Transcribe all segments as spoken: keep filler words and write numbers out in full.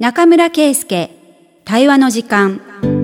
中村圭介対話の時間。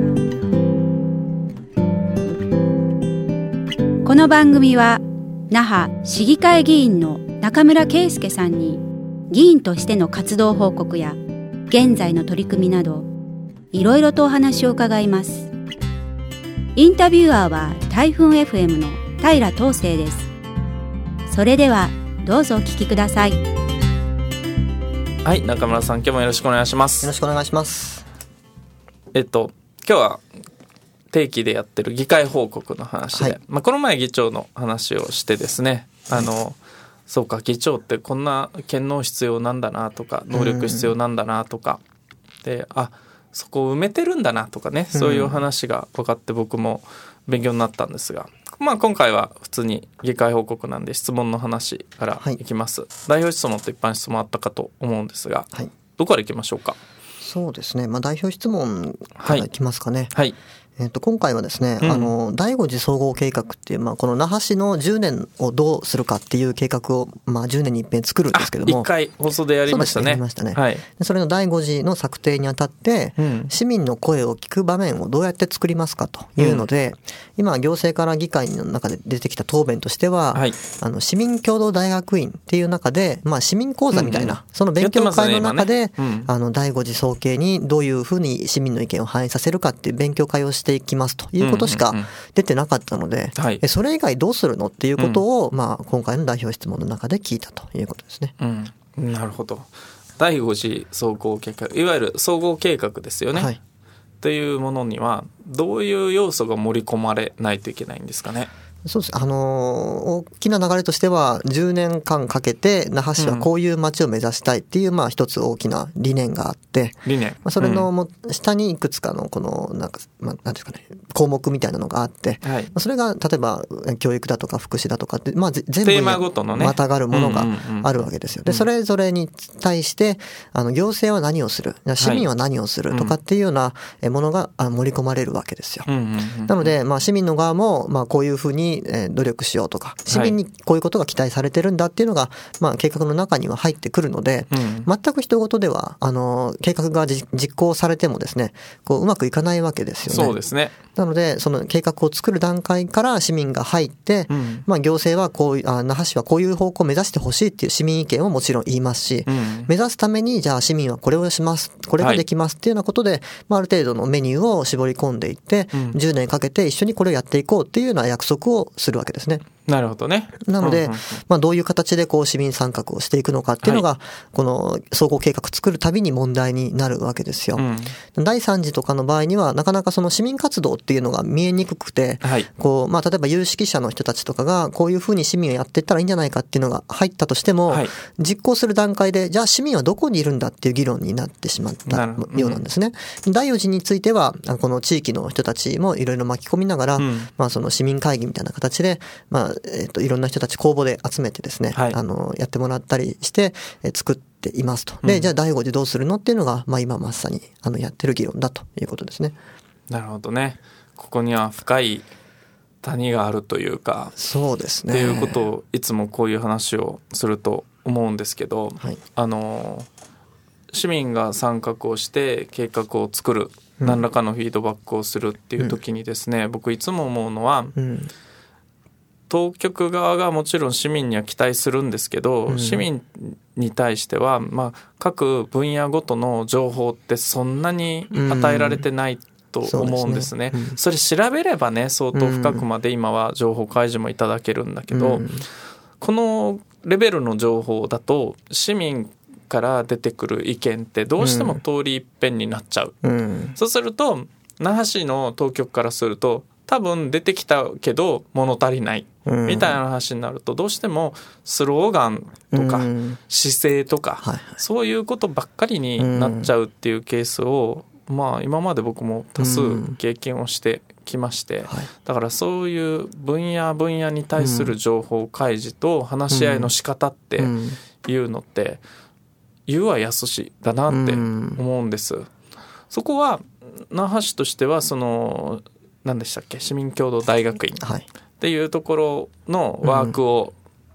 この番組は那覇市議会議員の中村圭介さんに議員としての活動報告や現在の取り組みなどいろいろとお話を伺います。インタビュアーは台風 エフエム の平東成です。それではどうぞお聞きください。 はい、中村さん、今日もよろしくお願いします。 よろしくお願いします。 えっと今日は定期でやってる議会報告の話で、はい、まあ、この前議長の話をしてですね、あの、はい、そうか、議長ってこんな権能必要なんだなとか能力必要なんだなとかで、あ、そこを埋めてるんだなとかね、そういう話が分かって僕も勉強になったんですが、まあ、今回は普通に議会報告なんで質問の話からいきます、はい、代表質問と一般質問あったかと思うんですが、はい、どこからいきましょうか。 そうですね、まあ、代表質問からいきますかね。 はい、はい。 えー、と今回はですね、うん、あの第五次総合計画っていう、まあ、この那覇市のじゅうねんをどうするかっていう計画を、まあ、じゅうねんに一遍作るんですけども、 いっかい放送でやりましたね。 そうですね、やりましたね。 はい、 でそれの第五次の策定にあたって、うん、市民の声を聞く場面をどうやって作りますかというので、うん、今行政から議会の中で出てきた答弁としては、はい、あの市民共同大学院っていう中で、まあ、市民講座みたいな、うんうん、その勉強会の中で、ね、うん、あの第五次総計にどういうふうに市民の意見を反映させるかっていう勉強会をしていきますということしか出てなかったので、はい、それ以外どうするのっていうことを、うん、まあ、今回の代表質問の中で聞いたということですね。 うん、なるほど。第五次総合計画、いわゆる総合計画ですよね、はい、というものにはどういう要素が盛り込まれないといけないんですかね。 そうです。あのー、大きな流れとしてはじゅうねんかんかけて那覇市はこういう街を目指したいっていう、まあ一つ大きな理念があって、 理念、 まあ、それのも下にいくつかのこのなんか、まあ、なんていうかね、項目みたいなのがあって、はい、それが例えば教育だとか福祉だとかって、まあ、全部にまたがるものがあるわけですよ。でそれぞれに対してあの行政は何をする、市民は何をするとかっていうようなものが盛り込まれるわけですよ。なので、まあ、市民の側もまあこういうふうに努力しようとか、市民にこういうことが期待されてるんだっていうのが、まあ、計画の中には入ってくるので、うん、全く人事ではあの計画が実行されてもですね、こううまくいかないわけですよね。 そうですね。 なのでその計画を作る段階から市民が入って、うん、まあ、行政はこういうあ那覇市はこういう方向を目指してほしいっていう市民意見をもちろん言いますし、うん、目指すためにじゃあ市民はこれをします、これができますっていうようなことで、はい、まあ、ある程度のメニューを絞り込んでいって、うん、じゅうねんかけて一緒にこれをやっていこうっていうような約束をするわけですね。 なるほどね。 なので、うんうんうん、まあ、どういう形でこう市民参画をしていくのかっていうのが、はい、この総合計画作るたびに問題になるわけですよ、うん、だいさん次とかの場合にはなかなかその市民活動っていうのが見えにくくて、はい、こうまあ、例えば有識者の人たちとかがこういうふうに市民をやっていったらいいんじゃないかっていうのが入ったとしても、はい、実行する段階でじゃあ市民はどこにいるんだっていう議論になってしまったようなんですね、うん、だいよん次についてはこの地域の人たちもいろいろ巻き込みながら、うん、まあ、その市民会議みたいな形で、まあえー、といろんな人たち公募で集めてですね、はい、あのやってもらったりして、えー、作っていますと。で、うん、じゃあだいご次どうするのっていうのが、まあ、今まさにあのやってる議論だということですね。 なるほどね。ここには深い谷があるというか、 そうですね、 っていうことをいつもこういう話をすると思うんですけど、はい、あの市民が参画をして計画を作る、うん、何らかのフィードバックをするっていう時にですね、うん、僕いつも思うのは、うん、当局側がもちろん市民には期待するんですけど、うん、市民に対しては、まあ、各分野ごとの情報ってそんなに与えられてないと思うんですね。うん、そ, ですね、うん、それ調べればね、相当深くまで今は情報開示もいただけるんだけど、うん、このレベルの情報だと市民から出てくる意見ってどうしても通り一遍になっちゃう、うん、そうすると那覇市の当局からすると多分出てきたけど物足りないみたいな話になると、どうしてもスローガンとか姿勢とかそういうことばっかりになっちゃうっていうケースを、まあ今まで僕も多数経験をしてきまして、だからそういう分野分野に対する情報開示と話し合いの仕方っていうのって言うは易しだなって思うんです。そこは那覇市としてはその何でしたっけ、市民共同大学院っていうところのワークを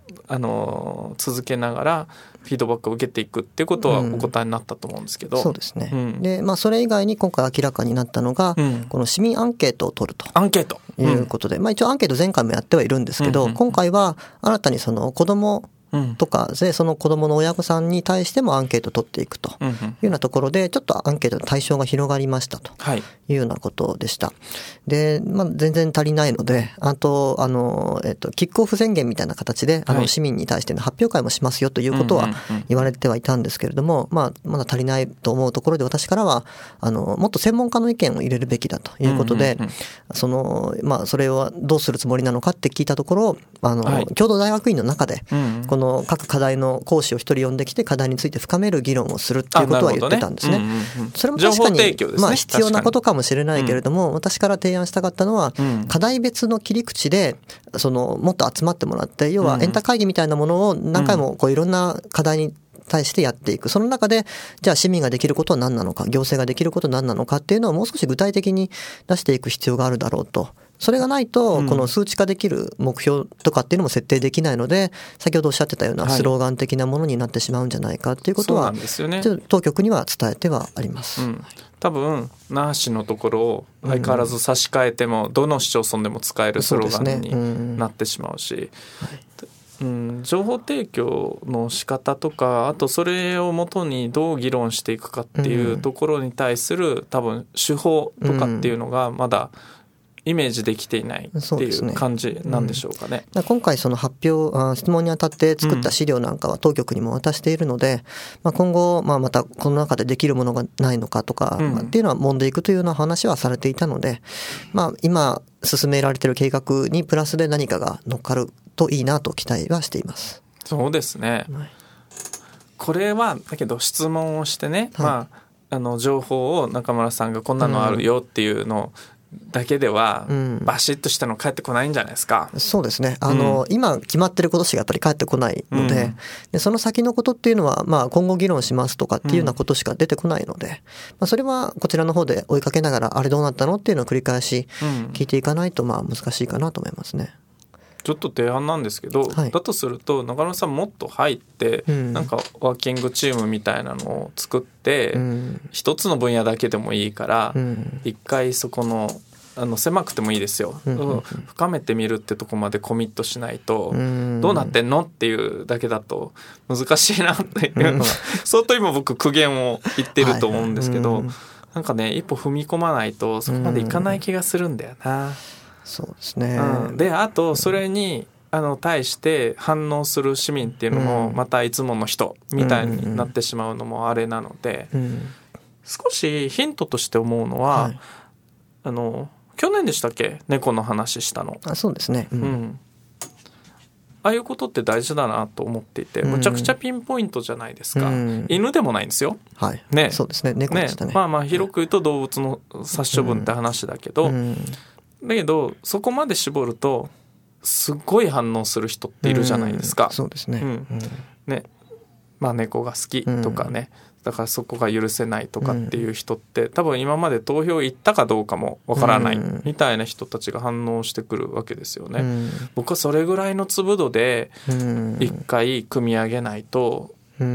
あの続けながらフィードバックを受けていくっていうことはお答えになったと思うんですけど、 うん、そうですね、 うん、 で、まあ、それ以外に今回明らかになったのが、うん、この市民アンケートを取るとアンケートいうことで、うん、まあ、一応アンケート前回もやってはいるんですけど、うんうんうん、今回は新たにその子どもとかでその子どもの親御さんに対してもアンケートを取っていくというようなところでちょっとアンケートの対象が広がりましたというようなことでした。で、まあ、全然足りないので、あとあの、えっと、キックオフ宣言みたいな形であの市民に対しての発表会もしますよということは言われてはいたんですけれども、まあ、まだ足りないと思うところで、私からはあのもっと専門家の意見を入れるべきだということで、そのまあ、それをどうするつもりなのかって聞いたところ、あの、はい、共同大学院の中でこの各課題の講師を一人呼んできて課題について深める議論をするっていうことは言ってたんですね。それも確かにまあ必要なことかもしれないけれども、私から提案したかったのは課題別の切り口でそのもっと集まってもらって、要はエンタ会議みたいなものを何回もこういろんな課題に対してやっていく。その中でじゃあ市民ができることは何なのか、行政ができることは何なのかっていうのをもう少し具体的に出していく必要があるだろうと。それがないとこの数値化できる目標とかっていうのも設定できないので、先ほどおっしゃってたようなスローガン的なものになってしまうんじゃないかっていうことは、当局には伝えてはあります、うん、 多分那覇市のところを相変わらず差し替えてもどの市町村でも使えるスローガンになってしまうし、うん、情報提供の仕方とか、あとそれをもとにどう議論していくかっていうところに対する多分手法とかっていうのがまだイメージできていないっていう感じなんでしょうかね。 うん、今回その発表、質問にあたって作った資料なんかは当局にも渡しているので、まあ、今後、まあ、またこの中でできるものがないのかとか、うん、っていうのは揉んでいくというような話はされていたので、まあ、今進められている計画にプラスで何かが乗っかるといいなと期待はしています。 そうですね。はい、これはだけど質問をしてね、はい、まあ、あの情報を中村さんがこんなのあるよっていうのを、うんだけではバシッとしたの返ってこないんじゃないですか。 うん、そうですね。あの、うん、今決まってることしかやっぱり返ってこないので、うん、でその先のことっていうのは、まあ、今後議論しますとかっていうようなことしか出てこないので、うん、まあ、それはこちらの方で追いかけながらあれどうなったのっていうのを繰り返し聞いていかないと、まあ難しいかなと思いますね。 ちょっと提案なんですけど、はい、だとすると中村さんもっと入って、うん、なんかワーキングチームみたいなのを作って、うん、一つの分野だけでもいいから、うん、一回そこのあの狭くてもいいですよ、うんうんうん、深めてみるってとこまでコミットしないと、うん、どうなってんのっていうだけだと難しいなっていうのが、うん、相当今僕苦言を言ってると思うんですけど、はいはい、うん、なんかね一歩踏み込まないとそこまでいかない気がするんだよな。うん、 そうですね。 うん、であとそれにあの対して反応する市民っていうのもまたいつもの人みたいになってしまうのもあれなので、うんうん、少しヒントとして思うのは、はい、あの去年でしたっけ、猫の話したの。 あ、そうですね、うんうん、 ああいうことって大事だなと思っていて、むちゃくちゃピンポイントじゃないですか、うん、犬でもないんですよ、 はいね、そうですね、猫でしたね。 ね、まあまあ広く言うと動物の殺処分って話だけど、うんうん、だけどそこまで絞るとすっごい反応する人っているじゃないですか、 うん、そうですね、うん、 ね、まあ猫が好きとかね、うん、だからそこが許せないとかっていう人って、うん、多分今まで投票行ったかどうかもわからないみたいな人たちが反応してくるわけですよね、うん、僕はそれぐらいの粒度で一回組み上げないと、うん、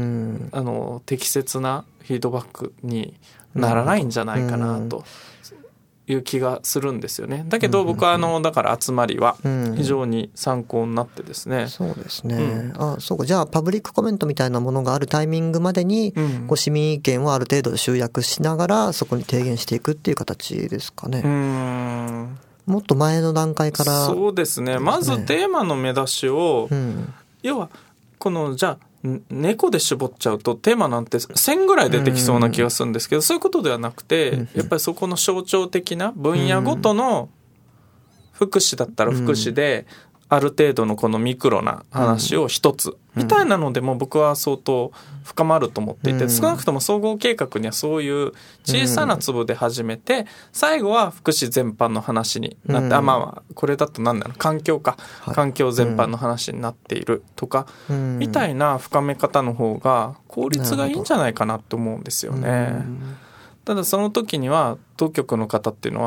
あの適切なフィードバックにならないんじゃないかなという気がするんですよね。だけど僕はあのだから集まりは非常に参考になってですね、うん、 そうですね、うん、あそうか。じゃあパブリックコメントみたいなものがあるタイミングまでに、うん、こう市民意見をある程度集約しながらそこに提言していくっていう形ですかね。うーん、もっと前の段階から、 ね、そうですね。まずテーマの目出しを、うん、要はこのじゃあ猫で絞っちゃうとテーマなんてせんぐらい出てきそうな気がするんですけど、そういうことではなくて、やっぱりそこの象徴的な分野ごとの福祉だったら福祉である程度のこのミクロな話を一つみたいなのでも僕は相当深まると思っていて、少なくとも総合計画にはそういう小さな粒で始めて最後は福祉全般の話になって、あ、まあこれだと何だろう、環境か、環境全般の話になっているとかみたいな深め方の方が効率がいいんじゃないかなと思うんですよね。ただその時には当局の方っていうのは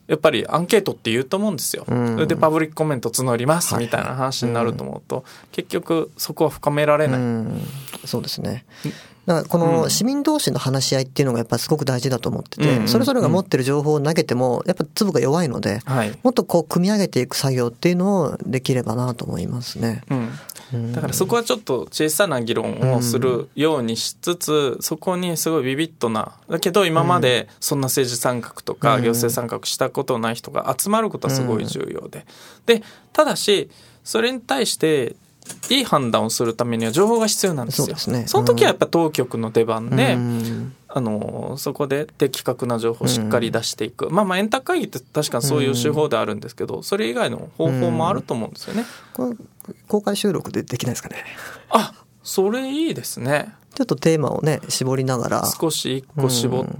やっぱりアンケートって言うと思うんですよ、うん、それでパブリックコメント募りますみたいな話になると思うと、はいはい、結局そこは深められない、うん、 そうですね。だからこの市民同士の話し合いっていうのがやっぱりすごく大事だと思ってて、それぞれが持ってる情報を投げてもやっぱ粒が弱いので、もっとこう組み上げていく作業っていうのをできればなと思いますね、 うん、だからそこはちょっと小さな議論をするようにしつつ、そこにすごいビビッドな、だけど今までそんな政治参画とか行政参画したことない人が集まることはすごい重要で、でただしそれに対していい判断をするためには情報が必要なんですよ。 そうですね、その時はやっぱ当局の出番で、うん、あのそこで的確な情報をしっかり出していく、うん、まあまあ円卓会議って確かにそういう手法であるんですけど、それ以外の方法もあると思うんですよね、 うん、これ公開収録でできないですかね。 あ、それいいですね。 ちょっとテーマをね絞りながら少し一個絞って、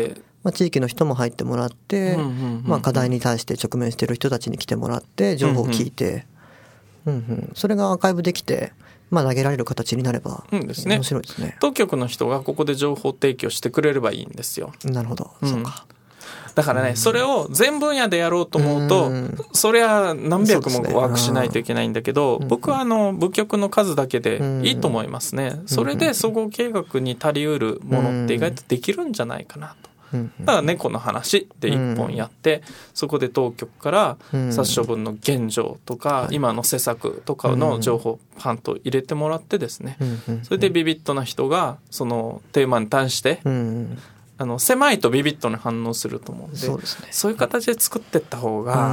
うん、 まあ、地域の人も入ってもらって、うんうんうんうん、まあ、課題に対して直面している人たちに来てもらって情報を聞いて、うんうんうんうん、それがアーカイブできて、まあ、投げられる形になれば面白いですね、うん、 当局の人がここで情報提供してくれればいいんですよ。 なるほど、うん、そうか。 だからね、うん、それを全分野でやろうと思うと、うん、そりゃ何百もワークしないといけないんだけど、ね、僕はあの部局の数だけでいいと思いますね、うん、それで総合計画に足りうるものって意外とできるんじゃないかなと。だから猫の話で一本やって、うん、そこで当局から殺処分の現状とか、うん、今の施策とかの情報をパンと入れてもらってですね、うん、それでビビッドな人がそのテーマに対して、うん、あの狭いとビビッドに反応すると思うんで、そうですね、そういう形で作っていった方が、うん、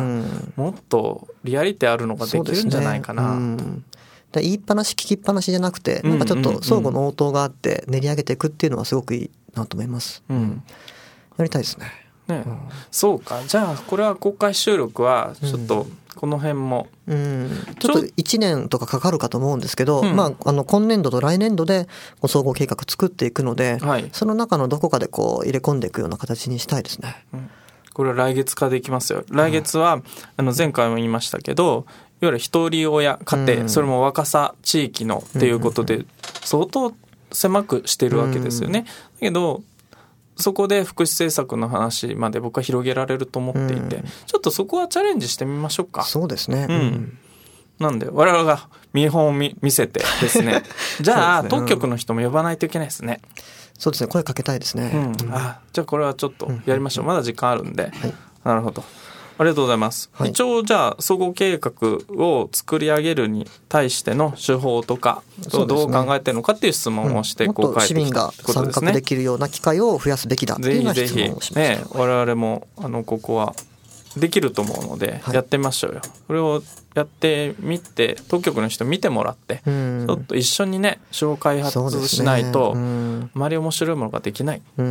もっとリアリティあるのができるんじゃないかなと、うん、 言いっぱなし聞きっぱなしじゃなくて、なんかちょっと相互の応答があって練り上げていくっていうのはすごくいいなと思います、うん、やりたいですね。 ね、うん、そうか。じゃあこれは公開収録はちょっとこの辺も、 うん、ちょっといちねんとかかかるかと思うんですけど、うん、まあ、あの今年度と来年度で総合計画作っていくので、はい、その中のどこかでこう入れ込んでいくような形にしたいですね、うん、 これは来月化できますよ。来月は、うん、あの前回も言いましたけど、いわゆる一人親家庭、うん、それも若さ地域のっていうことで相当狭くしてるわけですよね、うん、だけどそこで福祉政策の話まで僕は広げられると思っていて、うん、ちょっとそこはチャレンジしてみましょうか。 そうですね、 うんうん、なんで我々が見本を 見, 見せてですねじゃあね、当局の人も呼ばないといけないですね。 そうですね、声かけたいですね、 うん、あ、じゃあこれはちょっとやりましょう、まだ時間あるんで、はい、なるほど、ありがとうございます、はい、一応じゃあ総合計画を作り上げるに対しての手法とかどう考えてるのかっていう質問をしてこう書いてきたってことですね。 もっと市民が参画できるような機会を増やすべきだっていうような質問をしました。 ぜひぜひ、ね、我々もあのここはできると思うのでやってみましょうよ、はい、これをやってみて当局の人見てもらって、うん、ちょっと一緒にね手法開発しないと、ね、うん、あまり面白いものができない、うんうん、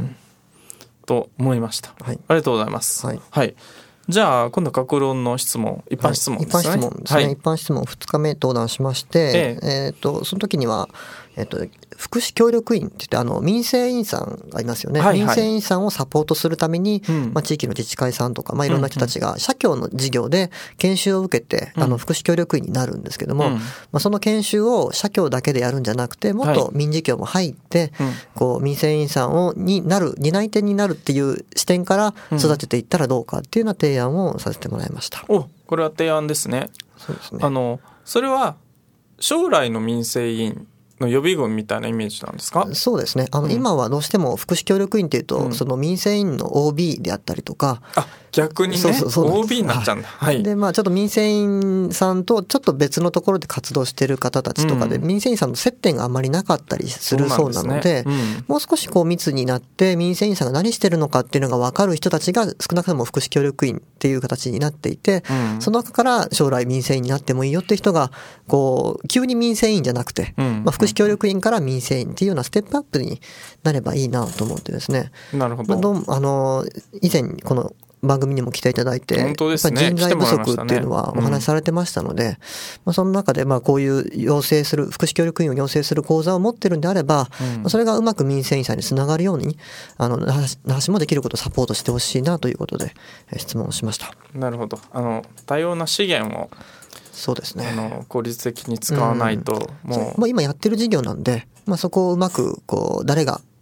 と思いました、はい、ありがとうございます、はい、はい、じゃあ今度は各論の質問、一般質問ですね、 はい、一般質問ですね、はい、一般質問ふつかめ登壇しまして、えええー、とその時には、えー、と福祉協力員って言ってあの民生委員さんがいますよね、はいはい、民生委員さんをサポートするために、うん、まあ、地域の自治会さんとか、まあ、いろんな人たちが社協の事業で研修を受けて、うん、あの福祉協力員になるんですけども、うん、まあ、その研修を社協だけでやるんじゃなくてもっと民事協も入って、はい、こう民生委員さんをになる担い手になるっていう視点から育てていったらどうかっていうような提案をさせてもらいました。 お、これは提案ですね。 そうですね。 あのそれは将来の民生委員の予備軍みたいなイメージなんですか？ そうですね。あの、うん、今はどうしても福祉協力員っていうと、うん、その民生委員の オービー であったりとか、 あ、逆にね、そうそうそう オービー になっちゃうんだ。はい。 で、まあちょっと民生委員さんとちょっと別のところで活動している方たちとかで、うん、民生委員さんの接点があまりなかったりするそうなので、そうなんですね、うん、もう少しこう密になって民生委員さんが何してるのかっていうのが分かる人たちが少なくとも福祉協力員っていう形になっていて、うん、その中から将来民生委員になってもいいよっていう人がこう急に民生委員じゃなくて、うん、まあ、福祉協力員から民生委員っていうようなステップアップになればいいなと思ってですね。 なるほど。 まあ、どうあの以前この番組にも来ていただいて、 本当ですね、 やっぱ人材不足っていうのはお話しされてましたので、うん、まあ、その中でまあこういう養成する福祉協力員を養成する講座を持ってるんであれば、うん、それがうまく民生委員さんにつながるようにあの那覇市もできることをサポートしてほしいなということで質問をしました。 なるほど。あの多様な資源をそうですね、 あの効率的に使わないと、 うん、もう、まあ、今やってる事業なんで、まあ、そこをうまくこう誰が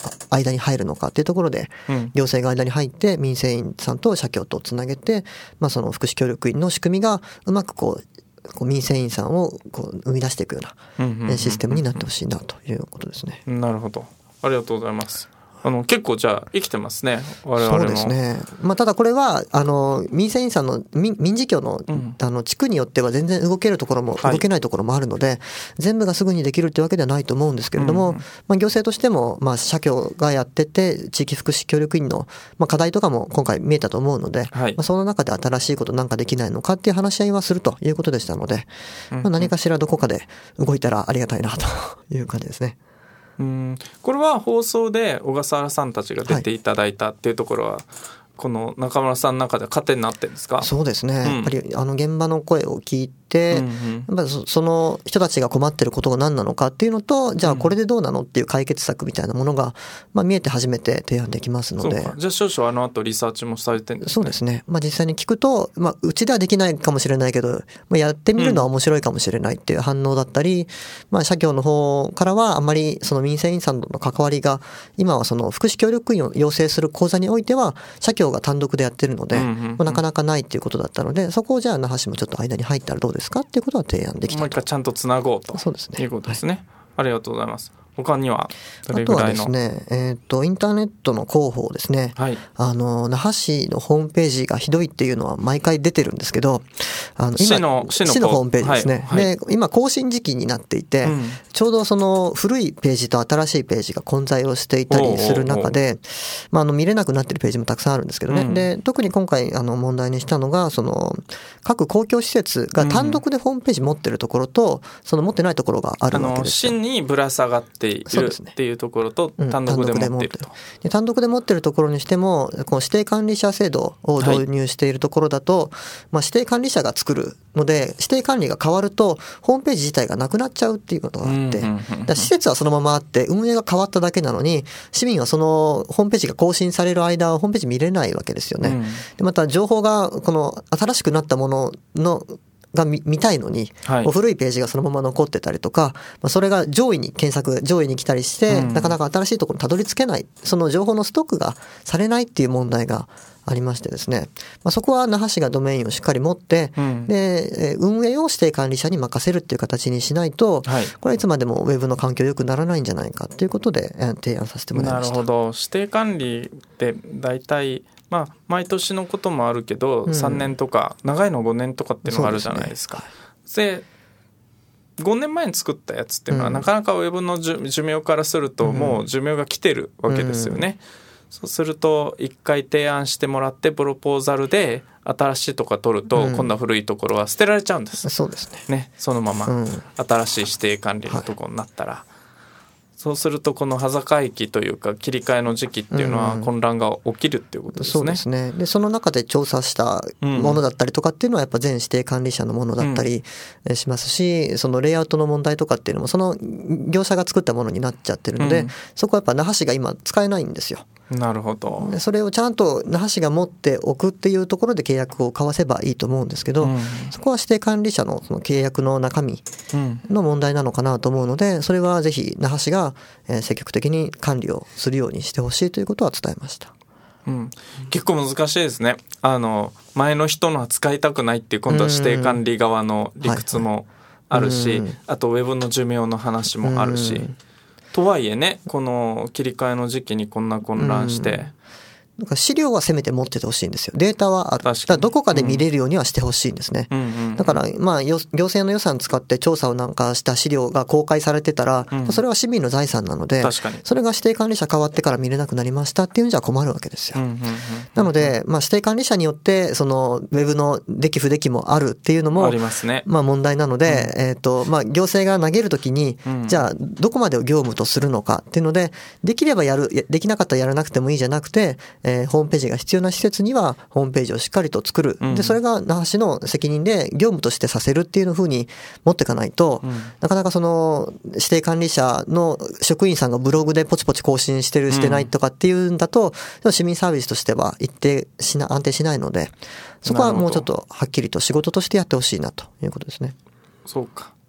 間に入るのかっていうところで、うん、行政が間に入って民生委員さんと社協とつなげて、まあ、その福祉協力員の仕組みがうまくこうこう民生委員さんをこう生み出していくようなシステムになってほしいなということですね。 なるほど、ありがとうございます。あの結構じゃあ生きてますね、我々の。 そうですね。まあ、ただこれはあの民生委員さんの 民, 民事協 の,、うん、あの地区によっては全然動けるところも動けないところもあるので、はい、全部がすぐにできるというわけではないと思うんですけれども、うん、まあ、行政としても、まあ、社協がやってて地域福祉協力員の、まあ、課題とかも今回見えたと思うので、はい、まあ、その中で新しいことなんかできないのかっていう話し合いはするということでしたので、うん、まあ、何かしらどこかで動いたらありがたいなという感じですね。 うん、これは放送で小笠原さんたちが出ていただいたっていうところは、はい、この中村さんの中で糧になってるんですか？ そうですね、うん、やっぱりあの現場の声を聞いて、うんうん、やっぱり そ, その人たちが困ってることが何なのかっていうのと、じゃあこれでどうなのっていう解決策みたいなものが、まあ、見えて初めて提案できますので。 そうか、じゃあ少々あの後リサーチもされてるんですね。 そうですね、まあ、実際に聞くと、まあ、うちではできないかもしれないけど、まあ、やってみるのは面白いかもしれないっていう反応だったり、うん、まあ、社協の方からはあんまりその民生委員さんとの関わりが今はその福祉協力員を養成する講座においては社協が単独でやってるので、うんうんうん、まあ、なかなかないっていうことだったので、そこをじゃあ那覇市もちょっと間に入ったらどうですかっていうことは提案できたと。 もう一回ちゃんとつなごうと。 そうですね、 いうことですね、はい、ありがとうございます。他にはどれぐらいの。 ぐらいあとはですね、えーと、インターネットの広報ですね、はい、あの那覇市のホームページがひどいっていうのは毎回出てるんですけど、あの今市の、市の、市のホームページですね、はいはい、で今更新時期になっていて、うん、ちょうどその古いページと新しいページが混在をしていたりする中で、まあ、あの見れなくなってるページもたくさんあるんですけどね、うん、で特に今回あの問題にしたのが、その各公共施設が単独でホームページ持ってるところと、うん、その持ってないところがあるわけですよ。 市にぶら下がっているっていうところと単独で持っていると、 うん、で単独で持っているところにしても、この指定管理者制度を導入しているところだと、はい、まあ、指定管理者が作るので指定管理が変わるとホームページ自体がなくなっちゃうっていうことがあって、だから施設はそのままあって運営が変わっただけなのに、市民はそのホームページが更新される間はホームページ見れないわけですよね、うん、でまた情報がこの新しくなったもののが 見, 見たいのに、はい、古いページがそのまま残ってたりとか、まあ、それが上位に検索上位に来たりして、うん、なかなか新しいところにたどり着けない、その情報のストックがされないっていう問題がありましてですね、まあ、そこは那覇市がドメインをしっかり持って、うん、で運営を指定管理者に任せるっていう形にしないと、はい、これはいつまでもウェブの環境良くならないんじゃないかということで提案させてもらいました。 なるほど、指定管理って大体まあ、毎年のこともあるけど、うん、さんねんとか長いのごねんとかっていうのがあるじゃないですか。で、ごねんまえに作ったやつっていうのは、うん、なかなかウェブの寿命からするともう寿命が来てるわけですよね、うん、そうすると一回提案してもらってプロポーザルで新しいとか取ると、うん、今度は古いところは捨てられちゃうんです。 そうですね、 ね、そのまま、うん、新しい指定管理のところになったら、はい、そうするとこの端境期というか切り替えの時期っていうのは混乱が起きるっていうことですね、 うん、そうですね。でその中で調査したものだったりとかっていうのはやっぱ全指定管理者のものだったりしますし、うん、そのレイアウトの問題とかっていうのもその業者が作ったものになっちゃってるので、うん、そこはやっぱ那覇市が今使えないんですよ。 なるほど。 それをちゃんと那覇市が持っておくっていうところで契約を交わせばいいと思うんですけど、うん、そこは指定管理者のその契約の中身の問題なのかなと思うので、それはぜひ那覇市が積極的に管理をするようにしてほしいということは伝えました。 うん、結構難しいですね。あの前の人のは使いたくないっていう今度は指定管理側の理屈もあるし、はいはい、あとウェブの寿命の話もあるし、とはいえね、この切り替えの時期にこんな混乱して、 なんか資料はせめて持っててほしいんですよ。データはある。だからどこかで見れるようにはしてほしいんですね、うんうんうん、だからまあ行政の予算使って調査をなんかした資料が公開されてたら、うん、それは市民の財産なので、確かにそれが指定管理者変わってから見れなくなりましたっていうんじゃ困るわけですよ、うんうんうんうん、なので、まあ、指定管理者によってそのウェブのでき不できもあるっていうのもありますね。 まあ問題なので、うん、えーとまあ、行政が投げるときに、うん、じゃあどこまでを業務とするのかっていうので、できればやる、できなかったらやらなくてもいいじゃなくて、えー、ホームページが必要な施設にはホームページをしっかりと作る、うん、でそれが那覇市の責任で業務としてさせるっていう風に持っていかないと、うん、なかなかその指定管理者の職員さんがブログでポチポチ更新してるしてないとかっていうんだと、うん、市民サービスとしては一定しな安定しないので、そこはもうちょっとはっきりと仕事としてやってほしいなということですね。 そうか、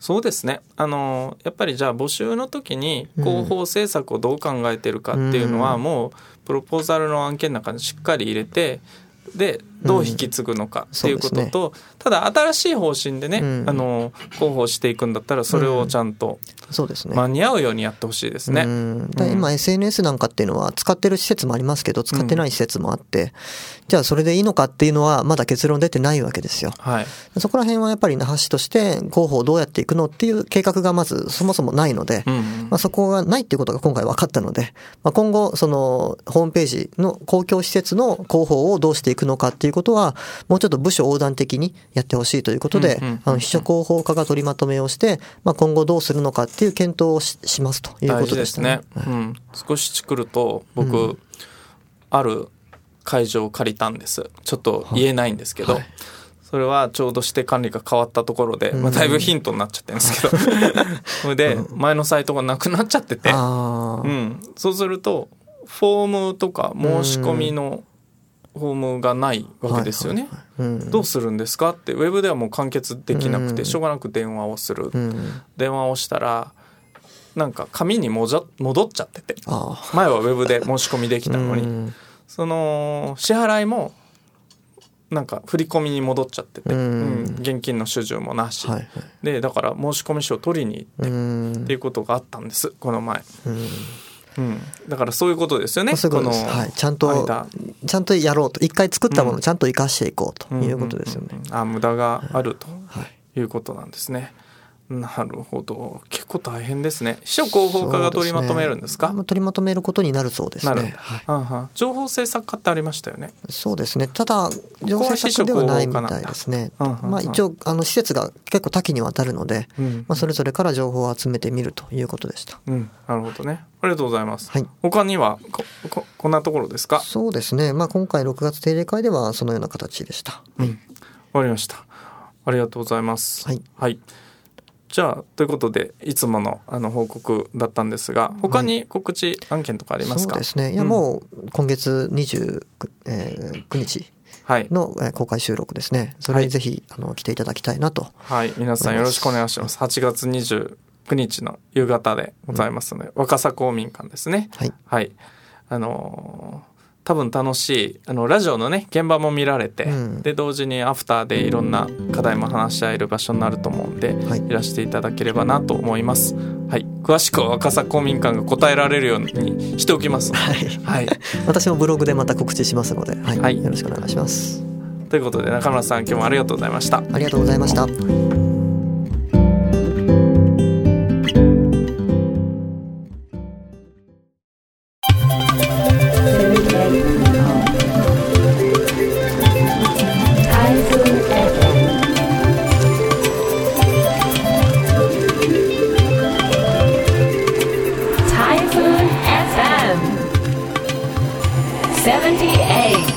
そうですね。あのやっぱりじゃあ募集の時に広報政策をどう考えてるかっていうのは、もうプロポーザルの案件の中にしっかり入れて、でどう引き継ぐのかっていうことと、うんね、ただ新しい方針でね、うん、あの広報していくんだったらそれをちゃんと間に合うようにやってほしいですね。うん、 だ今 エスエヌエス なんかっていうのは使ってる施設もありますけど使ってない施設もあって、うん、じゃあそれでいいのかっていうのはまだ結論出てないわけですよ、はい、そこら辺はやっぱり那覇市として広報をどうやっていくのっていう計画がまずそもそもないので、うんうん、まあ、そこがないっていうことが今回分かったので、まあ、今後そのホームページの公共施設の広報をどうしていくのかっていうことはもうちょっと部署横断的にやってほしいということで、あの秘書広報課が取りまとめをして、まあ、今後どうするのかっていう検討を し, しますということでしたね。 大事ですね、うん、少し来ると僕、うん、ある会場を借りたんです。ちょっと言えないんですけど、はいはい、それはちょうど指定管理が変わったところで、まあ、だいぶヒントになっちゃってるんですけど、それで前のサイトがなくなっちゃってて、うん、そうするとフォームとか申し込みのフォームがないわけですよね、はいはいはい、うん、どうするんですかってウェブではもう完結できなくて、うん、しょうがなく電話をする、うん、電話をしたらなんか紙にもじゃ戻っちゃってて、前はウェブで申し込みできたのに、うん、その支払いもなんか振り込みに戻っちゃってて、うんうん、現金の主従もなし、はいはい、でだから申し込み書を取りに行って、うん、っていうことがあったんですこの前、うんうん、だからそういうことですよね。 そういうことです、はい、ちゃんとちゃんとやろうと、一回作ったものをちゃんと生かしていこうということですよね、 うんうんうん、あ無駄があるということなんですね、はい、なるほど。結構大変ですね。秘書広報課が取りまとめるんですか？ ですね、取りまとめることになるそうですね。なる、 はい、あは情報政策課ってありましたよね。 そうですね。ただ情報政策ではないみたいですね。まあ、一応あの施設が結構多岐にわたるので、うん、まあ、それぞれから情報を集めてみるということでした、 うん、なるほどね。ありがとうございます、はい、他には こ, こ, こんなところですか？ そうですね、まあ、今回ろくがつ定例会ではそのような形でした、 うん、わかりました。ありがとうございます。はい、はい、じゃあということでいつも の, あの報告だったんですが、他に告知案件とかありますか？ はい、そうですね、いやもう今月にじゅうくにちの公開収録ですね。それにぜひ、はい、あの来ていただきたいなと。 はい、皆さんよろしくお願いします。はちがつにじゅうくにちの夕方でございますので、うん、若狭公民館ですね。はい、はい、あのー多分楽しいあのラジオのね現場も見られて、うん、で同時にアフターでいろんな課題も話し合える場所になると思うんで、はい、いらしていただければなと思います。はい、詳しくは若狭公民館が答えられるようにしておきます。はい、はい、 私もブログでまた告知しますので、はいはい、よろしくお願いします。 ということで中村さん今日もありがとうございました。 ありがとうございました。 seventy-eight